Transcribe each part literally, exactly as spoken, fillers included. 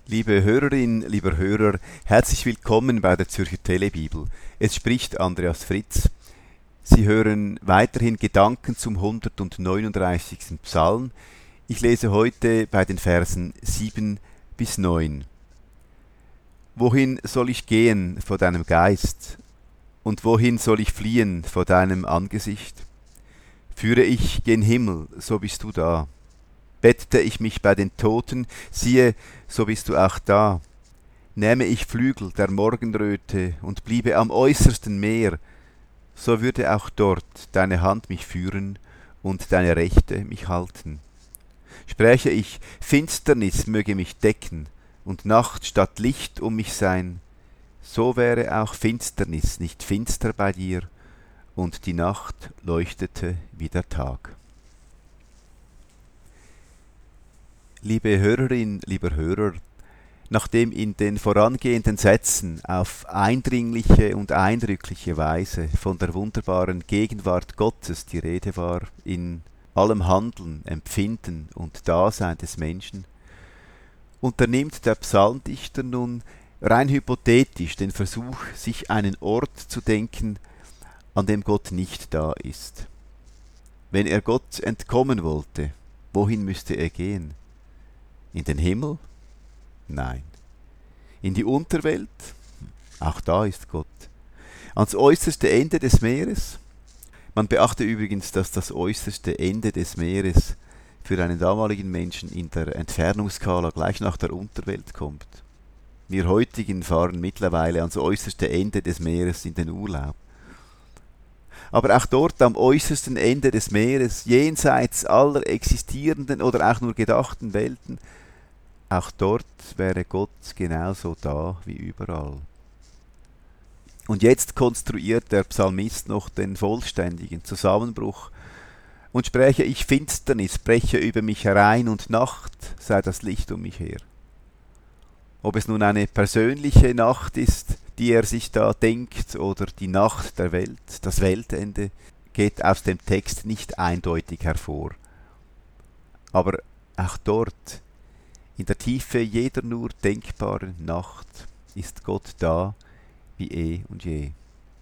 Liebe Hörerin, lieber Hörer, herzlich willkommen bei der Zürcher Telebibel. Es spricht Andreas Fritz. Sie hören weiterhin Gedanken zum hundertneununddreißigsten Psalm. Ich lese heute bei den Versen sieben bis neun. Wohin soll ich gehen vor deinem Geist? Und wohin soll ich fliehen vor deinem Angesicht? Führe ich gen Himmel, so bist du da. Bettete ich mich bei den Toten, siehe, so bist du auch da. Nähme ich Flügel der Morgenröte und bliebe am äußersten Meer, so würde auch dort deine Hand mich führen und deine Rechte mich halten. Spräche ich, Finsternis möge mich decken und Nacht statt Licht um mich sein, so wäre auch Finsternis nicht finster bei dir und die Nacht leuchtete wie der Tag. Liebe Hörerin, lieber Hörer, nachdem in den vorangehenden Sätzen auf eindringliche und eindrückliche Weise von der wunderbaren Gegenwart Gottes die Rede war, in allem Handeln, Empfinden und Dasein des Menschen, unternimmt der Psalmdichter nun rein hypothetisch den Versuch, sich einen Ort zu denken, an dem Gott nicht da ist. Wenn er Gott entkommen wollte, wohin müsste er gehen? In den Himmel? Nein. In die Unterwelt? Auch da ist Gott. Ans äußerste Ende des Meeres? Man beachte übrigens, dass das äußerste Ende des Meeres für einen damaligen Menschen in der Entfernungsskala gleich nach der Unterwelt kommt. Wir heutigen fahren mittlerweile ans äußerste Ende des Meeres in den Urlaub. Aber auch dort am äußersten Ende des Meeres, jenseits aller existierenden oder auch nur gedachten Welten, auch dort wäre Gott genauso da wie überall. Und jetzt konstruiert der Psalmist noch den vollständigen Zusammenbruch und spräche ich Finsternis, breche über mich herein und Nacht sei das Licht um mich her. Ob es nun eine persönliche Nacht ist, die er sich da denkt, oder die Nacht der Welt, das Weltende, geht aus dem Text nicht eindeutig hervor. Aber auch dort, in der Tiefe jeder nur denkbaren Nacht, ist Gott da wie eh und je.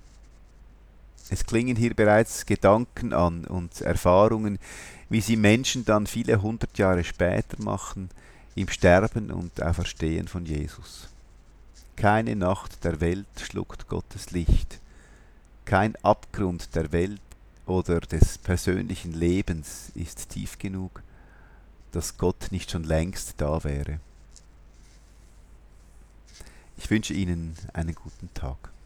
Es klingen hier bereits Gedanken an und Erfahrungen, wie sie Menschen dann viele hundert Jahre später machen, im Sterben und Auferstehen von Jesus. Keine Nacht der Welt schluckt Gottes Licht. Kein Abgrund der Welt oder des persönlichen Lebens ist tief genug, dass Gott nicht schon längst da wäre. Ich wünsche Ihnen einen guten Tag.